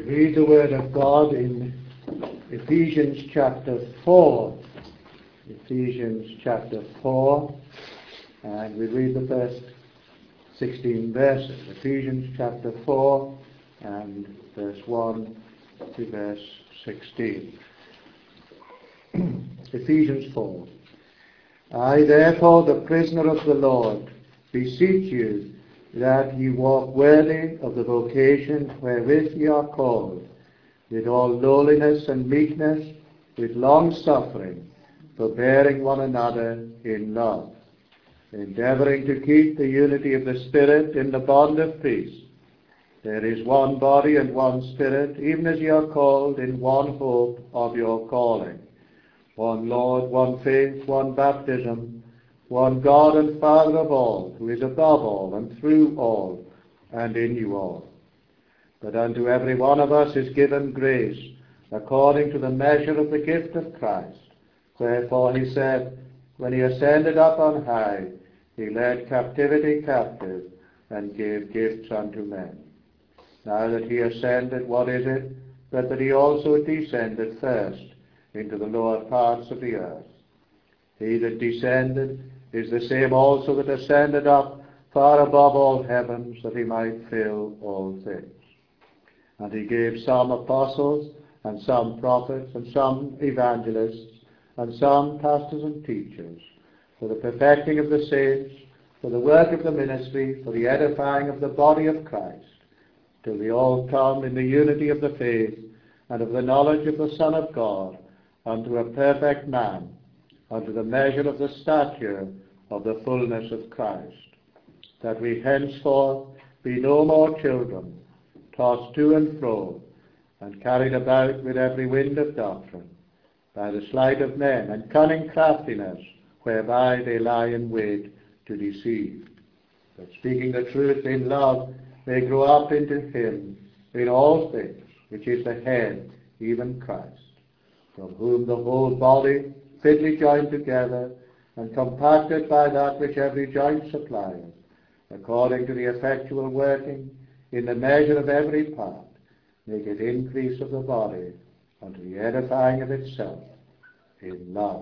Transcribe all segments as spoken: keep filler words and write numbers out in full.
read the Word of God in Ephesians chapter four. Ephesians chapter four, and we read the first sixteen verses. Ephesians chapter four and verse one to verse sixteen. Ephesians four. I therefore, the prisoner of the Lord, beseech you that ye walk worthy of the vocation wherewith ye are called, with all lowliness and meekness, with long suffering, forbearing one another in love, endeavouring to keep the unity of the Spirit in the bond of peace. There is one body and one Spirit, even as ye are called in one hope of your calling. One Lord, one faith, one baptism, one God and Father of all, who is above all and through all and in you all. But unto every one of us is given grace according to the measure of the gift of Christ. Wherefore he said, when he ascended up on high, he led captivity captive and gave gifts unto men. Now that he ascended, what is it but that he also descended first into the lower parts of the earth? He that descended is the same also that ascended up far above all heavens, that he might fill all things. And he gave some apostles, and some prophets, and some evangelists, and some pastors and teachers, for the perfecting of the saints, for the work of the ministry, for the edifying of the body of Christ, till we all come in the unity of the faith and of the knowledge of the Son of God, unto a perfect man, unto the measure of the stature of the fullness of Christ, that we henceforth be no more children, tossed to and fro, and carried about with every wind of doctrine, by the sleight of men and cunning craftiness, whereby they lie in wait to deceive. But speaking the truth in love, may grow up into him in all things, which is the head, even Christ, from whom the whole body, fitly joined together, and compacted by that which every joint supplieth, according to the effectual working in the measure of every part, make it increase of the body unto the edifying of itself in love.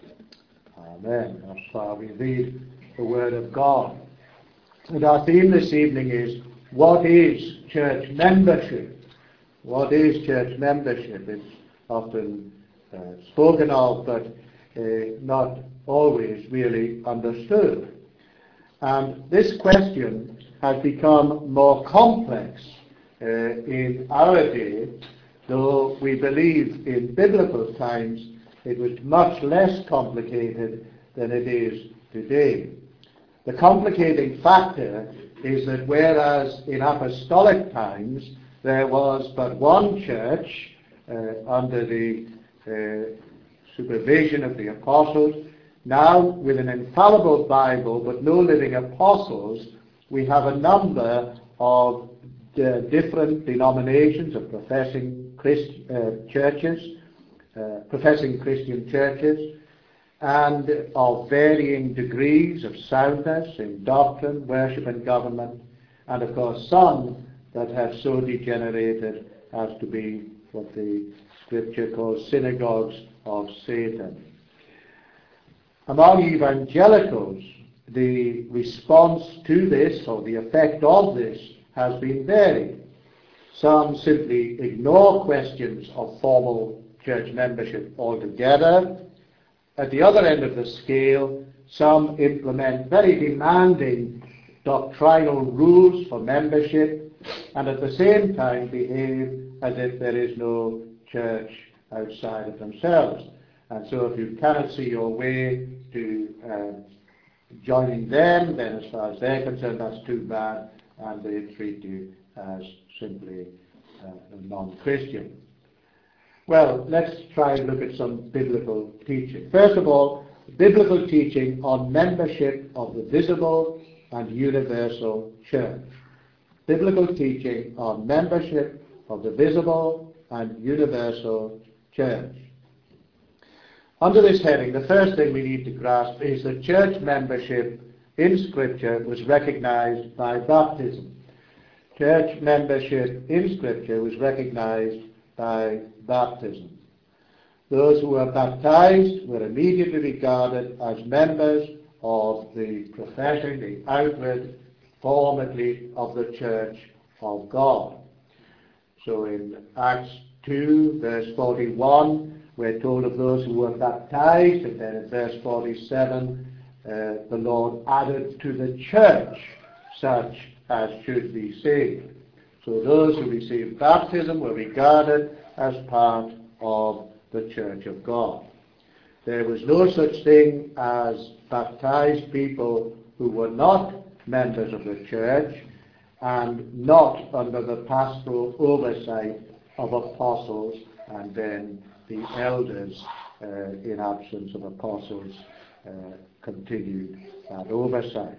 Amen. That's why we read the Word of God. And our theme this evening is, what is church membership? What is church membership? It's often uh, spoken of, but uh, not always really understood. And this question has become more complex uh, in our day, though we believe in biblical times it was much less complicated than it is today. The complicating factor is that whereas in apostolic times there was but one church uh, under the uh, supervision of the apostles, now with an infallible Bible but no living apostles, we have a number of uh, different denominations of professing Christ, uh, churches, uh, professing Christian churches, and of varying degrees of soundness in doctrine, worship and government, and of course some that have so degenerated as to be what the Scripture calls synagogues of Satan. Among evangelicals, the response to this, or the effect of this, has been varied. Some simply ignore questions of formal church membership altogether. At the other end of the scale, some implement very demanding doctrinal rules for membership, and at the same time behave as if there is no church outside of themselves. And so if you cannot see your way to uh, joining them, then as far as they're concerned, that's too bad, and they treat you as simply uh, a non-Christian. Well, let's try and look at some biblical teaching. First of all, biblical teaching on membership of the visible and universal church. Biblical teaching on membership of the visible and universal church. Under this heading, the first thing we need to grasp is that church membership in Scripture was recognized by baptism. church membership in Scripture was recognized by baptism. Those who were baptized were immediately regarded as members of the profession, the outward form at least, of the church of God. So in Acts two, verse forty-one, we're told of those who were baptized, and then in verse forty-seven, uh, the Lord added to the church such as should be saved. So those who received baptism were regarded as part of the church of God. There was no such thing as baptized people who were not members of the church and not under the pastoral oversight of apostles and then the elders, uh, in absence of apostles, uh, continued that oversight.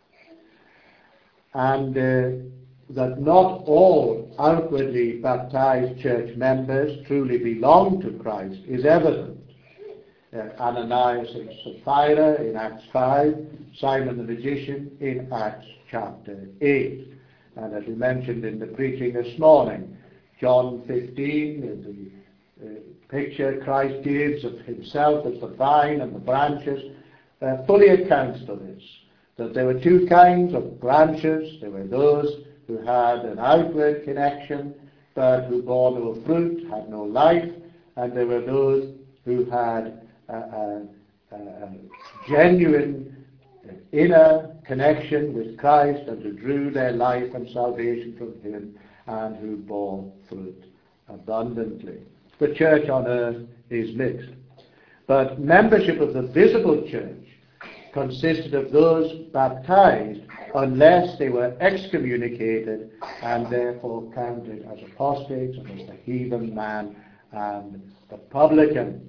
And uh, that not all outwardly baptized church members truly belong to Christ is evident. Uh, Ananias and Sapphira in Acts five, Simon the magician in Acts chapter eight. And as we mentioned in the preaching this morning, John fifteen, the uh, picture Christ gives of himself as the vine and the branches, uh, fully accounts for this. That there were two kinds of branches. There were those who had an outward connection, but who bore no fruit, had no life, and there were those who had a, a, a genuine inner connection with Christ and who drew their life and salvation from him and who bore fruit abundantly. The church on earth is mixed. But membership of the visible church consisted of those baptized unless they were excommunicated and therefore counted as apostates, and as the heathen man and the publican.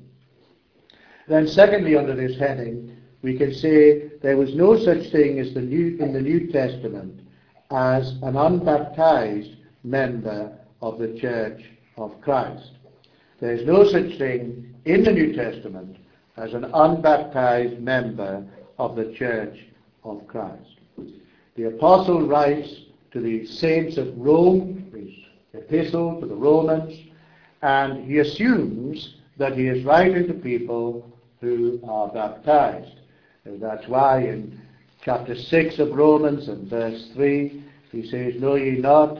Then secondly, under this heading, we can say there was no such thing as the New, in the New Testament as an unbaptized member of the Church of Christ. There is no such thing in the New Testament as an unbaptized member of the Church of Christ. The Apostle writes to the saints of Rome, his epistle to the Romans, and he assumes that he is writing to people who are baptized. And that's why in chapter six of Romans and verse three, he says, "Know ye not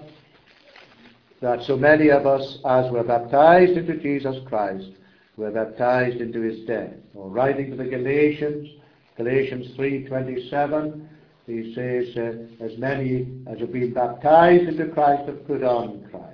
that so many of us as were baptized into Jesus Christ were baptized into his death?" Or writing to the Galatians, Galatians three twenty-seven, he says, uh, as many as have been baptized into Christ have put on Christ.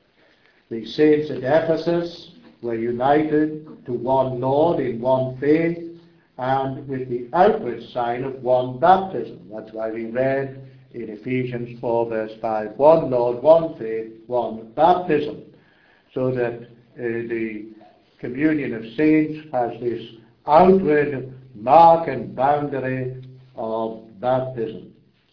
The saints at Ephesus were united to one Lord in one faith and with the outward sign of one baptism. That's why we read in Ephesians four verse five, one Lord, one faith, one baptism. So that uh, the communion of saints has this outward mark and boundary of baptism.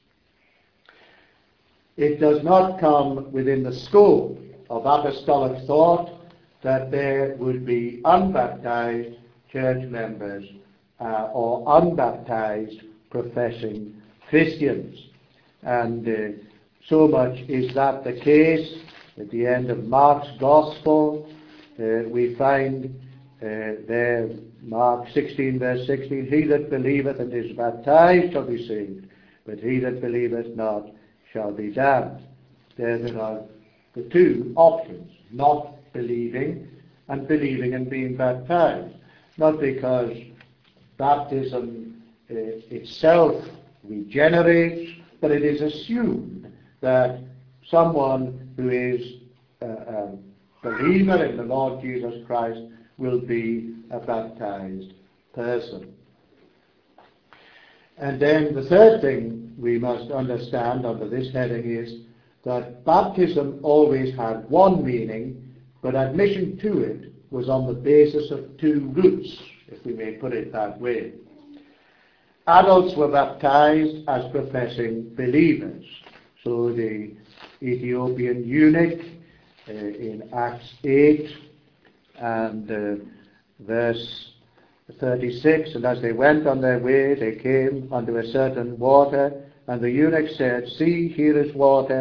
It does not come within the scope of apostolic thought that there would be unbaptized church members uh, or unbaptized professing Christians. And uh, so much is that the case. At the end of Mark's Gospel, uh, we find uh, there, Mark sixteen verse sixteen, "He that believeth and is baptized shall be saved, but he that believeth not shall be damned." There, there are the two options, not believing and believing and being baptized. Not because baptism uh, itself regenerates, but it is assumed that someone who is a, a believer in the Lord Jesus Christ will be a baptized person. And then the third thing we must understand under this heading is that baptism always had one meaning, but admission to it was on the basis of two roots, if we may put it that way. Adults were baptized as professing believers. So the Ethiopian eunuch uh, in Acts eight and uh, verse thirty-six, "And as they went on their way, they came unto a certain water, and the eunuch said, See, here is water.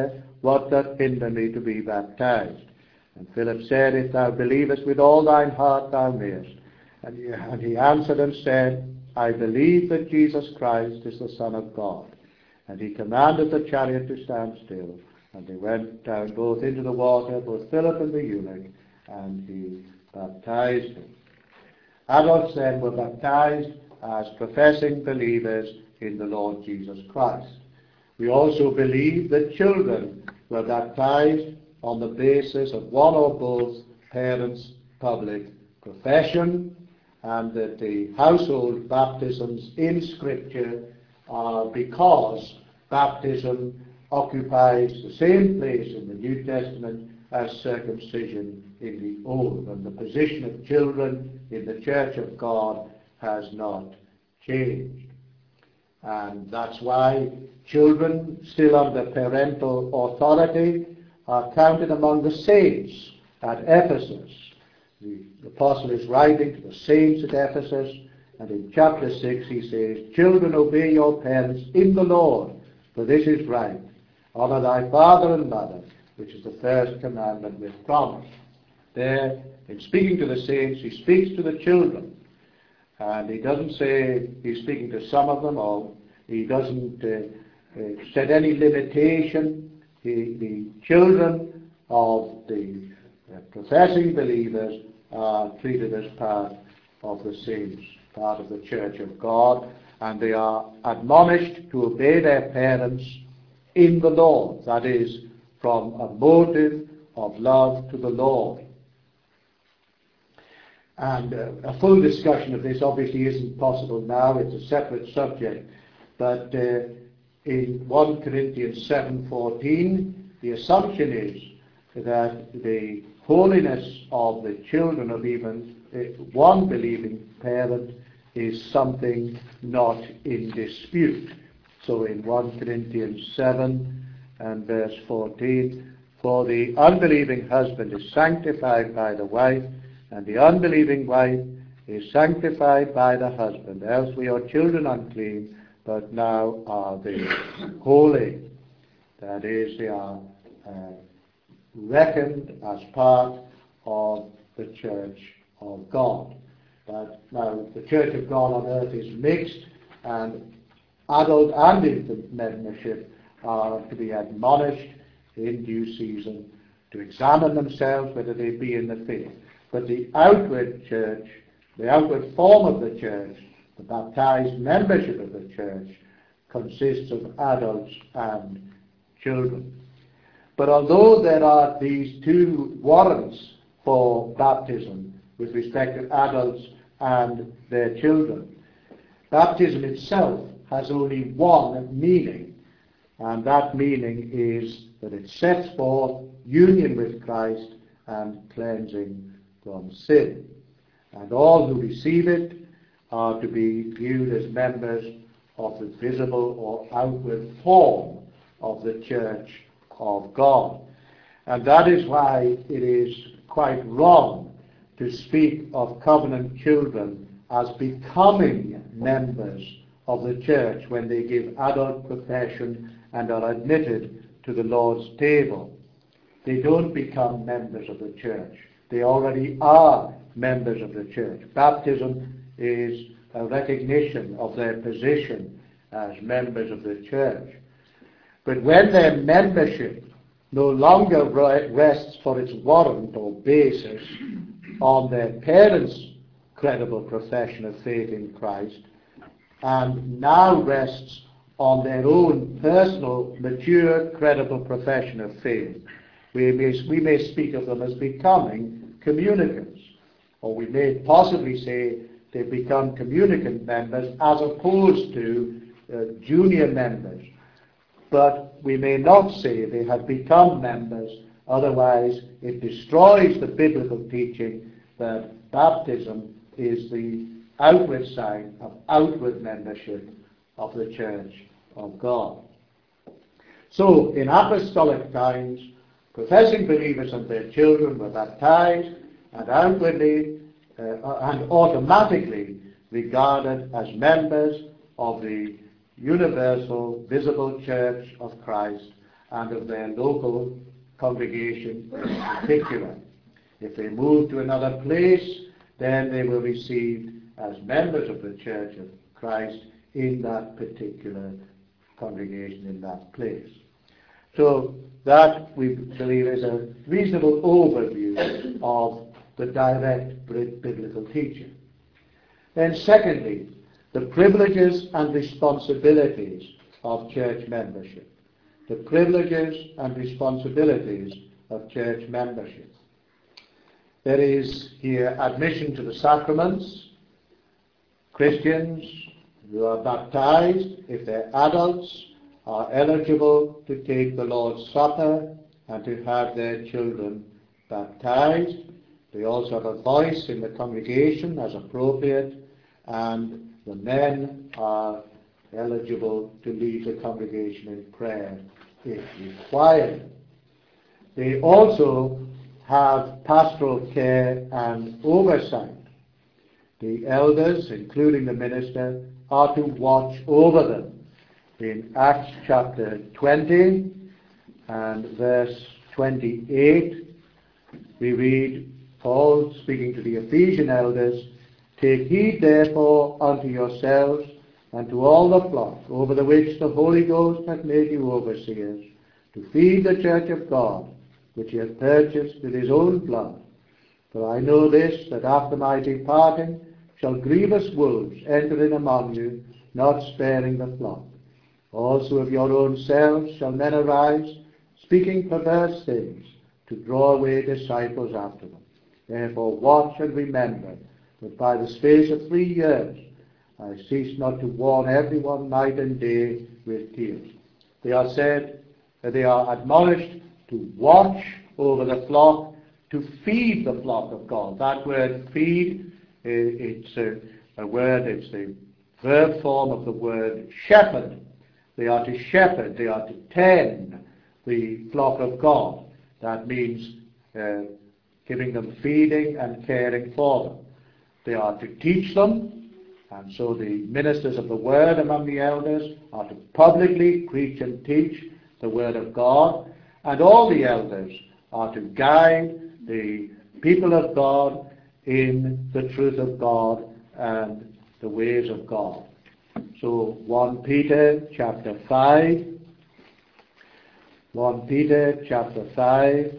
what doth hinder me to be baptized? And Philip said, If thou believest with all thine heart, thou mayest. And he, and he answered and said, I believe that Jesus Christ is the Son of God. And he commanded the chariot to stand still. And they went down both into the water, both Philip and the eunuch, and he baptized him. Adults then were baptized as professing believers in the Lord Jesus Christ. We also believe that children were baptized on the basis of one or both parents' public profession, and that the household baptisms in Scripture are because baptism occupies the same place in the New Testament as circumcision in the Old, and the position of children in the Church of God has not changed. And that's why children still under parental authority are counted among the saints at Ephesus. The apostle is writing to the saints at Ephesus, and in chapter six he says, Children, obey your parents in the Lord, for this is right. Honor thy father and mother, which is the first commandment with promise. There, in speaking to the saints, he speaks to the children. And he doesn't say he's speaking to some of them, or he doesn't uh, uh, set any limitation. He, the children of the uh, professing believers are treated as part of the saints, part of the Church of God, and they are admonished to obey their parents in the Lord, that is, from a motive of love to the Lord. And uh, a full discussion of this obviously isn't possible now, it's a separate subject, but uh, in First Corinthians seven fourteen, the assumption is that the holiness of the children of even uh, one believing parent is something not in dispute. So in First Corinthians seven and verse fourteen, for the unbelieving husband is sanctified by the wife, and the unbelieving wife is sanctified by the husband. Else we are children unclean, but now are they holy. That is, they are uh, reckoned as part of the Church of God. But now the Church of God on earth is mixed, and adult and infant membership are to be admonished in due season to examine themselves whether they be in the faith. But the outward church, the outward form of the church, the baptized membership of the church, consists of adults and children. But although there are these two warrants for baptism with respect to adults and their children, baptism itself has only one meaning, and that meaning is that it sets forth union with Christ and cleansing from sin. And all who receive it are to be viewed as members of the visible or outward form of the Church of God. And that is why it is quite wrong to speak of covenant children as becoming members of the church when they give adult profession and are admitted to the Lord's table. They don't become members of the church. They already are members of the church. Baptism is a recognition of their position as members of the church. But when their membership no longer rests for its warrant or basis on their parents' credible profession of faith in Christ, and now rests on their own personal, mature, credible profession of faith, we may, we may speak of them as becoming communicants. Or we may possibly say they become communicant members as opposed to uh, junior members. But we may not say they have become members, otherwise it destroys the biblical teaching that baptism is the outward sign of outward membership of the Church of God. So, in apostolic times, professing believers and their children were baptized and outwardly uh, and automatically regarded as members of the universal, visible Church of Christ, and of their local congregation in particular. If they move to another place, then they will be received as members of the Church of Christ in that particular congregation, in that place. So that, we believe, is a reasonable overview of the direct biblical teaching. Then secondly, the privileges and responsibilities of church membership. The privileges and responsibilities of church membership. There is here admission to the sacraments. Christians who are baptized, if they're adults, are eligible to take the Lord's Supper and to have their children baptized. They also have a voice in the congregation as appropriate, and the men are eligible to lead the congregation in prayer if required. They also have pastoral care and oversight. The elders, including the minister, are to watch over them. In Acts chapter twenty and verse twenty-eight, we read Paul speaking to the Ephesian elders, "Take heed therefore unto yourselves and to all the flock, over the which the Holy Ghost hath made you overseers, to feed the church of God, which he hath purchased with his own blood. For I know this, that after my departing shall grievous wolves enter in among you, not sparing the flock. Also of your own selves shall men arise, speaking perverse things, to draw away disciples after them. Therefore watch and remember that by the space of three years I cease not to warn everyone night and day with tears." They are said, that they are admonished to watch over the flock, to feed the flock of God. That word feed, it's a, a word, it's the verb form of the word shepherd. They are to shepherd, they are to tend the flock of God. That means uh, giving them feeding and caring for them. They are to teach them, and so the ministers of the word among the elders are to publicly preach and teach the word of God, and all the elders are to guide the people of God in the truth of God and the ways of God. So First Peter chapter five, First Peter chapter five,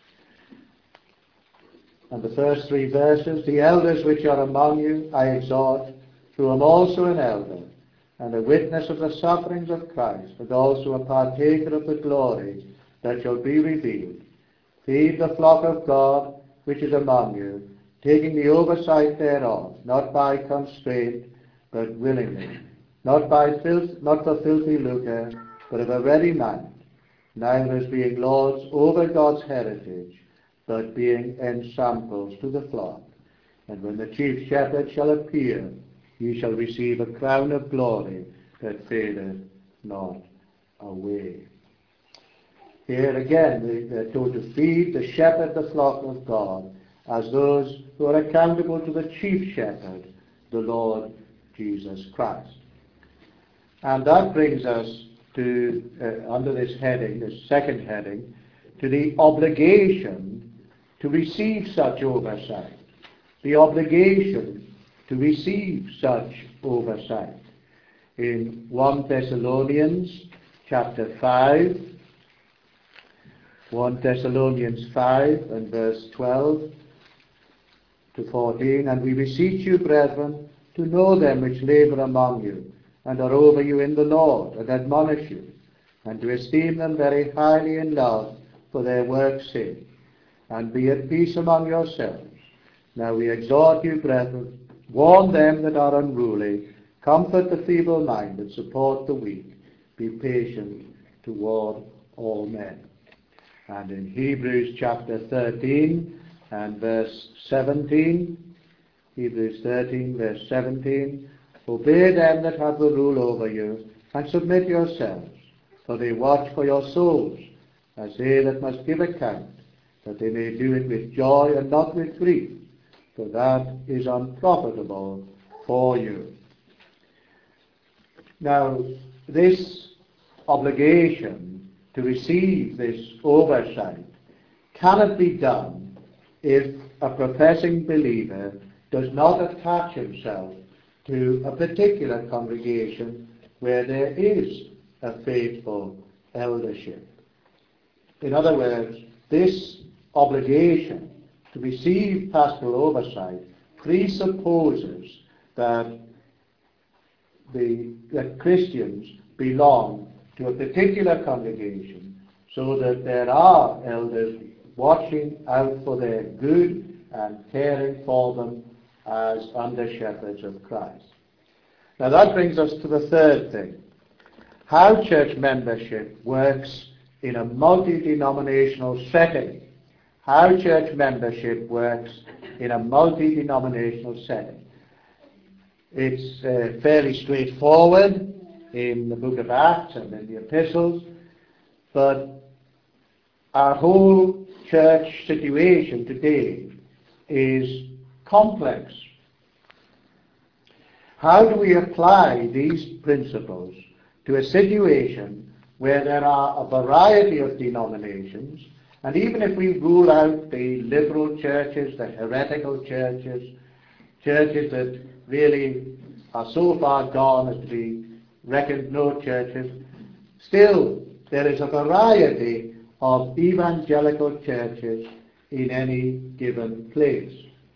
and the first three verses, "The elders which are among you I exhort, who am also an elder, and a witness of the sufferings of Christ, and also a partaker of the glory that shall be revealed. Feed the flock of God which is among you, taking the oversight thereof, not by constraint, but willingly, not by filth, not for filthy lucre, but of a ready mind, neither as being lords over God's heritage, but being ensamples to the flock. And when the chief shepherd shall appear, ye shall receive a crown of glory that fadeth not away." Here again, they're told to feed, to shepherd the flock of God, as those who are accountable to the chief shepherd, the Lord Jesus Christ. And that brings us to, uh, under this heading, this second heading, to the obligation to receive such oversight. The obligation to receive such oversight. In First Thessalonians chapter five, First Thessalonians five and verse twelve to fourteen, "And we beseech you, brethren, to know them which labour among you, and are over you in the Lord, and admonish you, and to esteem them very highly in love for their work's sake, and be at peace among yourselves. Now we exhort you, brethren, warn them that are unruly, comfort the feeble-minded, support the weak, be patient toward all men." And in Hebrews chapter thirteen and verse seventeen, Hebrews thirteen verse seventeen, "Obey them that have the rule over you, and submit yourselves, for they watch for your souls, as they that must give account, that they may do it with joy and not with grief, for that is unprofitable for you." Now, this obligation to receive this oversight cannot be done if a professing believer does not attach himself to a particular congregation where there is a faithful eldership. In other words, this obligation to receive pastoral oversight presupposes that the that Christians belong to a particular congregation, so that there are elders watching out for their good and caring for them as under-shepherds of Christ. Now that brings us to the third thing: how church membership works in a multi-denominational setting. How church membership works in a multi-denominational setting. It's uh, fairly straightforward in the book of Acts and in the epistles, but our whole church situation today is complex. How do we apply these principles to a situation where there are a variety of denominations? And even if we rule out the liberal churches, the heretical churches, churches that really are so far gone as to be reckoned no churches, still there is a variety of evangelical churches in any given place.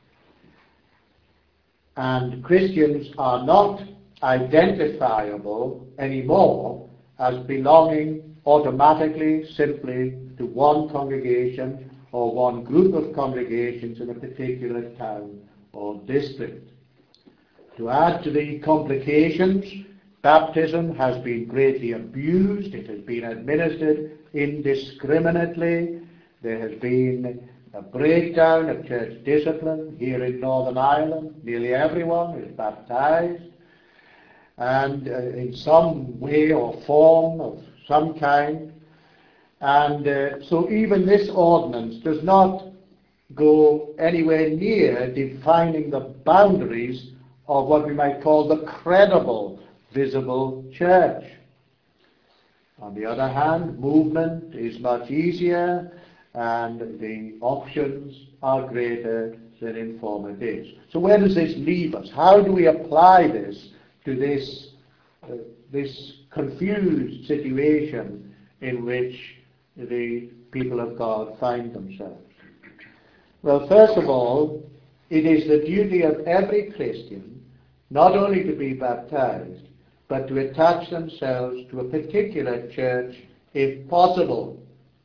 And Christians are not identifiable anymore as belonging automatically simply to one congregation or one group of congregations in a particular town or district. To add to the complications, baptism has been greatly abused. It has been administered indiscriminately. There has been a breakdown of church discipline here in Northern Ireland. Nearly everyone is baptized, and uh, in some way or form of some kind. And uh, so even this ordinance does not go anywhere near defining the boundaries of what we might call the credible, visible church. On the other hand, movement is much easier and the options are greater than in former days. So where does this leave us? How do we apply this to this, uh, this confused situation in which the people of God find themselves? Well, first of all, it is the duty of every Christian not only to be baptized, but to attach themselves to a particular church if possible.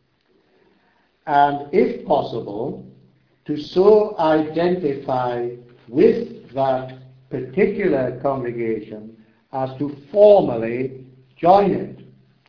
And if possible, to so identify with that particular congregation as to formally join it.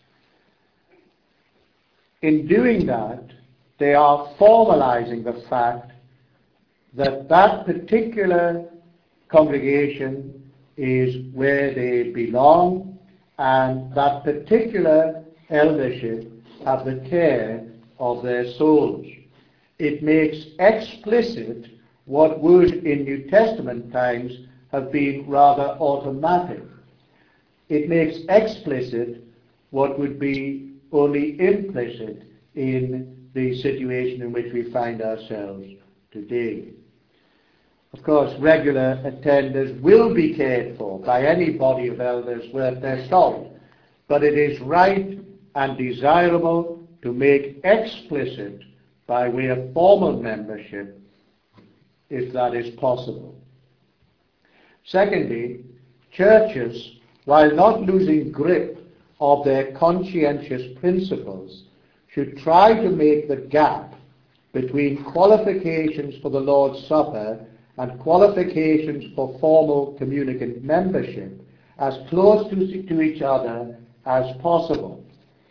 In doing that, they are formalizing the fact that that particular congregation is where they belong, and that particular eldership have the care of their souls. It makes explicit what would in New Testament times have been rather automatic. It makes explicit what would be only implicit in the situation in which we find ourselves today. Of course, regular attenders will be cared for by any body of elders worth their salt, but it is right and desirable to make explicit by way of formal membership, if that is possible. Secondly, churches, while not losing grip of their conscientious principles, should try to make the gap between qualifications for the Lord's Supper and qualifications for formal communicant membership as close to, to each other as possible.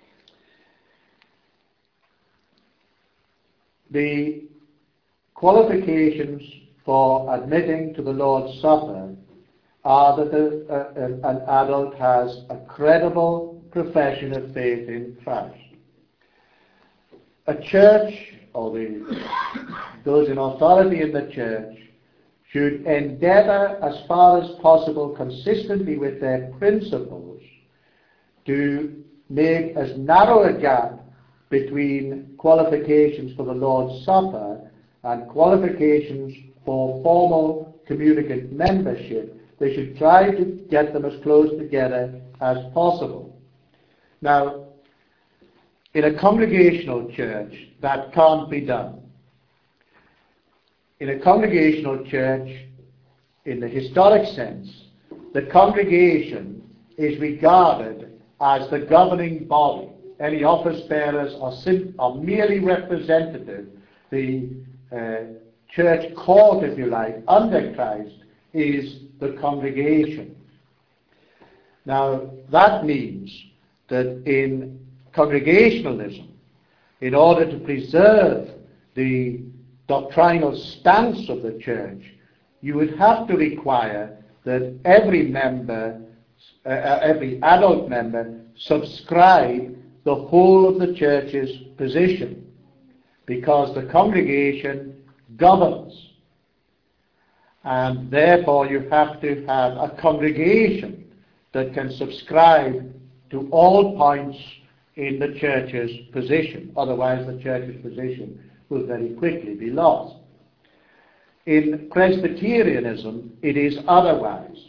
The qualifications for admitting to the Lord's Supper are that the, uh, an adult has a credible profession of faith in Christ. A church, or the, those in authority in the church, should endeavour as far as possible, consistently with their principles, to make as narrow a gap between qualifications for the Lord's Supper and qualifications for formal communicant membership. They should try to get them as close together as possible. Now, in a congregational church, that can't be done. In a congregational church, in the historic sense, the congregation is regarded as the governing body. Any office bearers are, sim- are merely representative. The uh, church court, if you like, under Christ, is the congregation. Now, that means that in congregationalism, in order to preserve the doctrinal stance of the church, you would have to require that every member, uh, every adult member, subscribe the whole of the church's position, because the congregation governs. And therefore you have to have a congregation that can subscribe to all points in the church's position. Otherwise the church's position will very quickly be lost. In Presbyterianism, it is otherwise.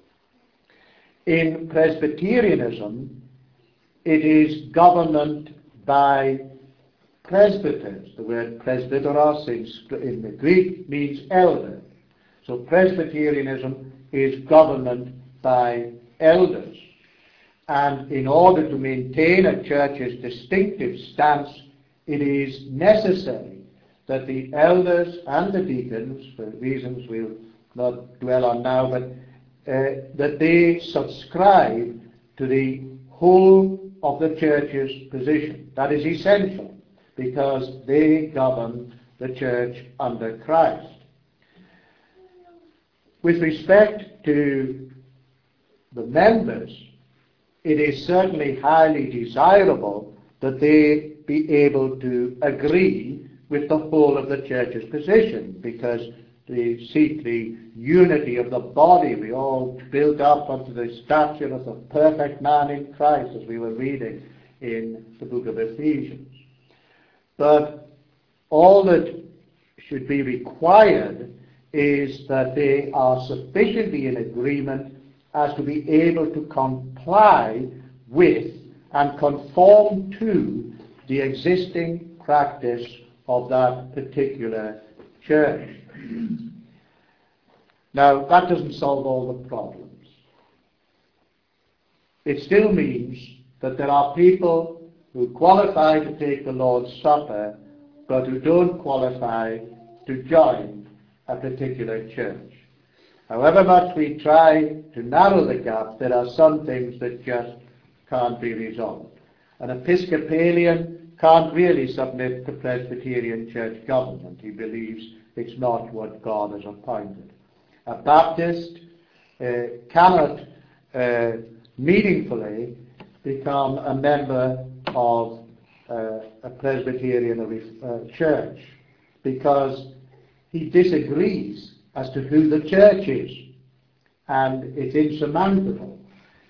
In Presbyterianism, it is government by presbyters. The word presbyteros in, in the Greek means elder. So Presbyterianism is government by elders. And in order to maintain a church's distinctive stance, it is necessary that the elders and the deacons, for reasons we'll not dwell on now, but uh, that they subscribe to the whole of the church's position. That is essential, because they govern the church under Christ. With respect to the members, it is certainly highly desirable that they be able to agree with the whole of the church's position, because they seek the unity of the body. We all build up unto the stature of the perfect man in Christ, as we were reading in the book of Ephesians. But all that should be required is that they are sufficiently in agreement as to be able to comply with and conform to the existing practice of that particular church. Now, that doesn't solve all the problems. It still means that there are people who qualify to take the Lord's Supper, but who don't qualify to join a particular church. However much we try to narrow the gap, there are some things that just can't be resolved. An Episcopalian can't really submit to Presbyterian church government. He believes it's not what God has appointed. A Baptist uh, cannot uh, meaningfully become a member of uh, a Presbyterian uh, church, because he disagrees as to who the church is, and it's insurmountable.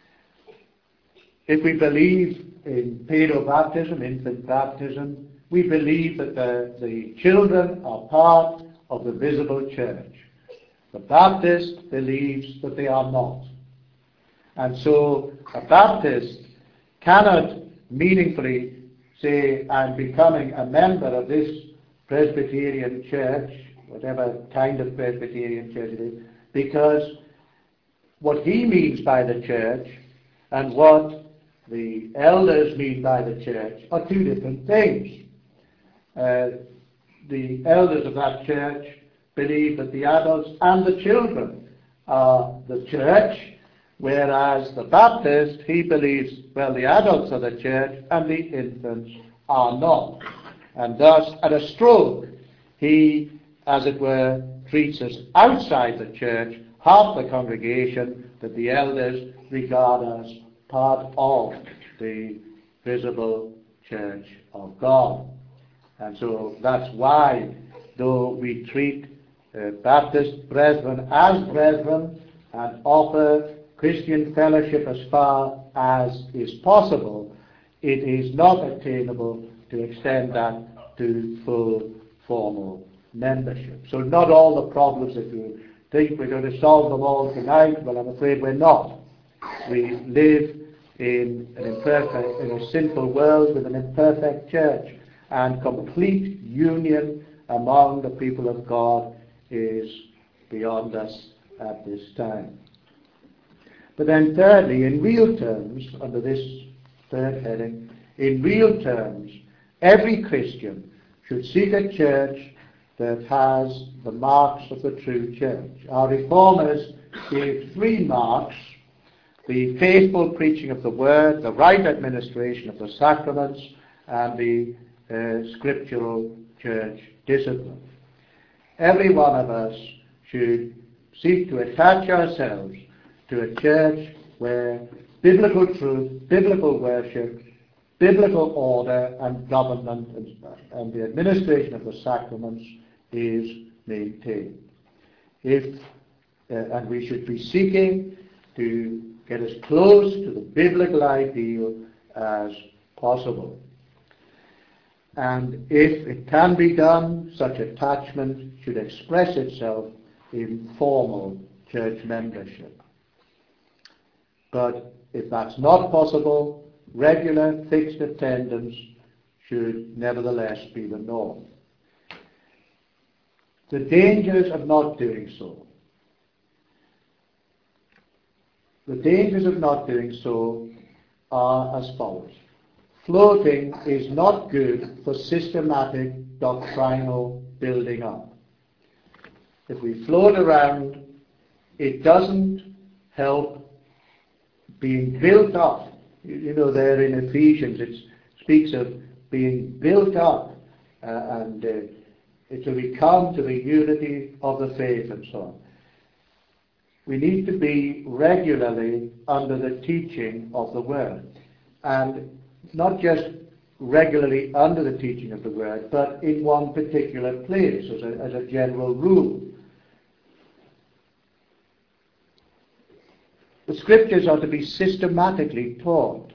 If we believe in paedobaptism, infant baptism, we believe that the, the children are part of the visible church. The Baptist believes that they are not. And so a Baptist cannot meaningfully say, I'm becoming a member of this Presbyterian church, whatever kind of Presbyterian church it is, because what he means by the church and what the elders mean by the church are two different things. Uh, the elders of that church believe that the adults and the children are the church, whereas the Baptist, he believes, well, the adults are the church and the infants are not. And thus, at a stroke, he, as it were, treats as outside the church half the congregation that the elders regard as part of the visible church of God. And so that's why, though we treat uh, Baptist brethren as brethren and offer Christian fellowship as far as is possible, it is not attainable to extend that to full formal membership. So not all the problems that you think we're going to solve them all tonight, well, I'm afraid we're not. We live in an imperfect, in a sinful world with an imperfect church, and complete union among the people of God is beyond us at this time. But then thirdly, in real terms, under this third heading, in real terms, every Christian should seek a church that has the marks of the true church. Our reformers gave three marks: the faithful preaching of the word, the right administration of the sacraments, and the uh, scriptural church discipline. Every one of us should seek to attach ourselves to a church where biblical truth, biblical worship, biblical order and government and, and the administration of the sacraments is maintained. If, uh, and we should be seeking to get as close to the biblical ideal as possible. And if it can be done, such attachment should express itself in formal church membership. But if that's not possible, regular fixed attendance should nevertheless be the norm. The dangers of not doing so. The dangers of not doing so are as follows. Floating is not good for systematic doctrinal building up. If we float around, it doesn't help being built up. You know, there in Ephesians it speaks of being built up uh, and uh, until we come to the unity of the faith and so on. We need to be regularly under the teaching of the Word. And not just regularly under the teaching of the Word, but in one particular place as a, as a general rule. The Scriptures are to be systematically taught.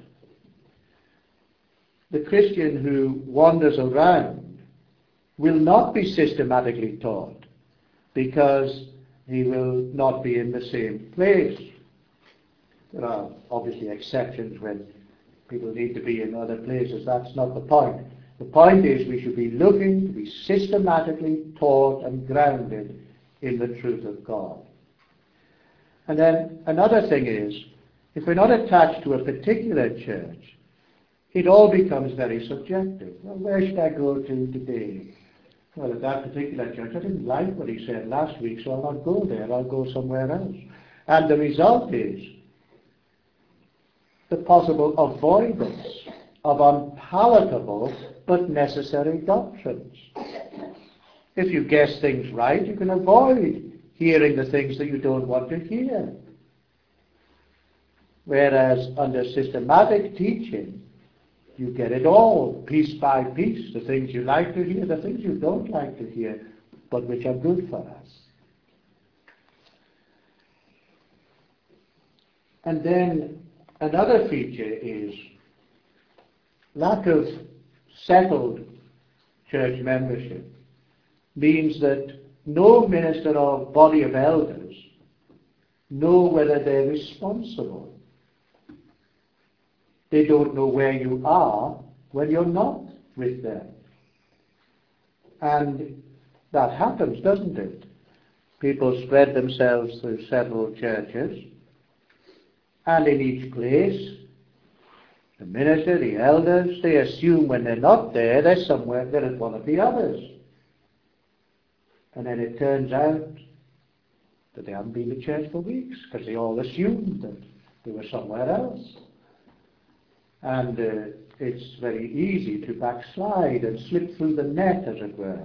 The Christian who wanders around will not be systematically taught because he will not be in the same place. There are obviously exceptions when people need to be in other places. That's not the point. The point is we should be looking to be systematically taught and grounded in the truth of God. And then another thing is, if we're not attached to a particular church, it all becomes very subjective. Well, where should I go to today? Well, at that particular church, I didn't like what he said last week, so I'll not go there. I'll go somewhere else. And the result is the possible avoidance of unpalatable but necessary doctrines. If you guess things right, you can avoid hearing the things that you don't want to hear. Whereas under systematic teaching, you get it all, piece by piece, the things you like to hear, the things you don't like to hear, but which are good for us. And then another feature is lack of settled church membership means that no minister or body of elders know whether they're responsible. They don't know where you are when you're not with them. And that happens, doesn't it? People spread themselves through several churches, and in each place, the minister, the elders, they assume when they're not there, they're somewhere, they're at one of the others. And then it turns out that they haven't been to church for weeks, because they all assumed that they were somewhere else. And uh, it's very easy to backslide and slip through the net, as it were.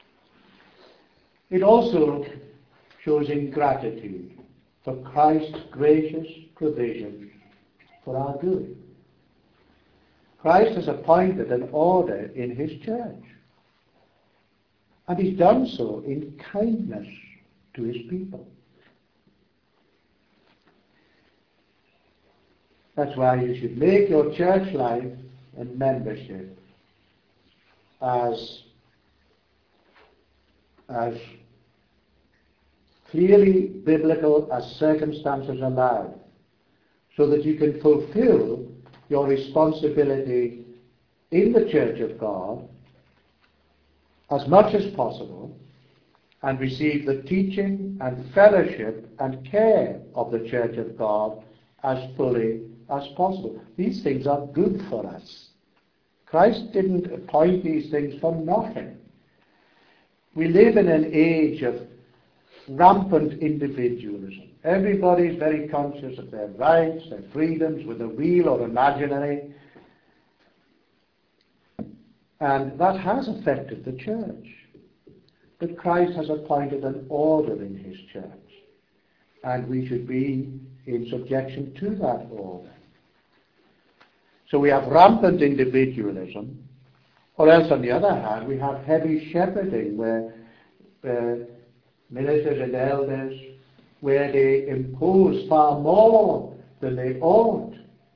It also shows ingratitude for Christ's gracious provision for our good. Christ has appointed an order in his church. And he's done so in kindness to his people. That's why you should make your church life and membership as, as clearly biblical as circumstances allow, so that you can fulfill your responsibility in the Church of God as much as possible, and receive the teaching and fellowship and care of the Church of God as fully as possible. These things are good for us. Christ didn't appoint these things for nothing. We live in an age of rampant individualism. Everybody's very conscious of their rights, their freedoms, whether real or imaginary. And that has affected the church. But Christ has appointed an order in his church, and we should be in subjection to that order. So we have rampant individualism, or else on the other hand we have heavy shepherding, where uh, ministers and elders, where they impose far more than they ought.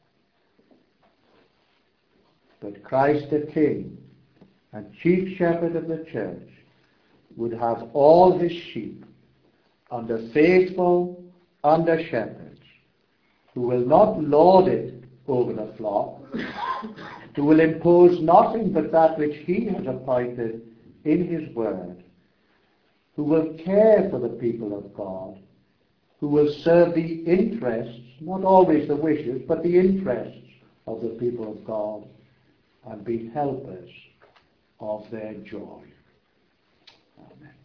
But Christ the King and chief shepherd of the church would have all his sheep under faithful under shepherds, who will not lord it over the flock, who will impose nothing but that which he has appointed in his word, who will care for the people of God, who will serve the interests, not always the wishes, but the interests of the people of God, and be helpers of their joy. Amen.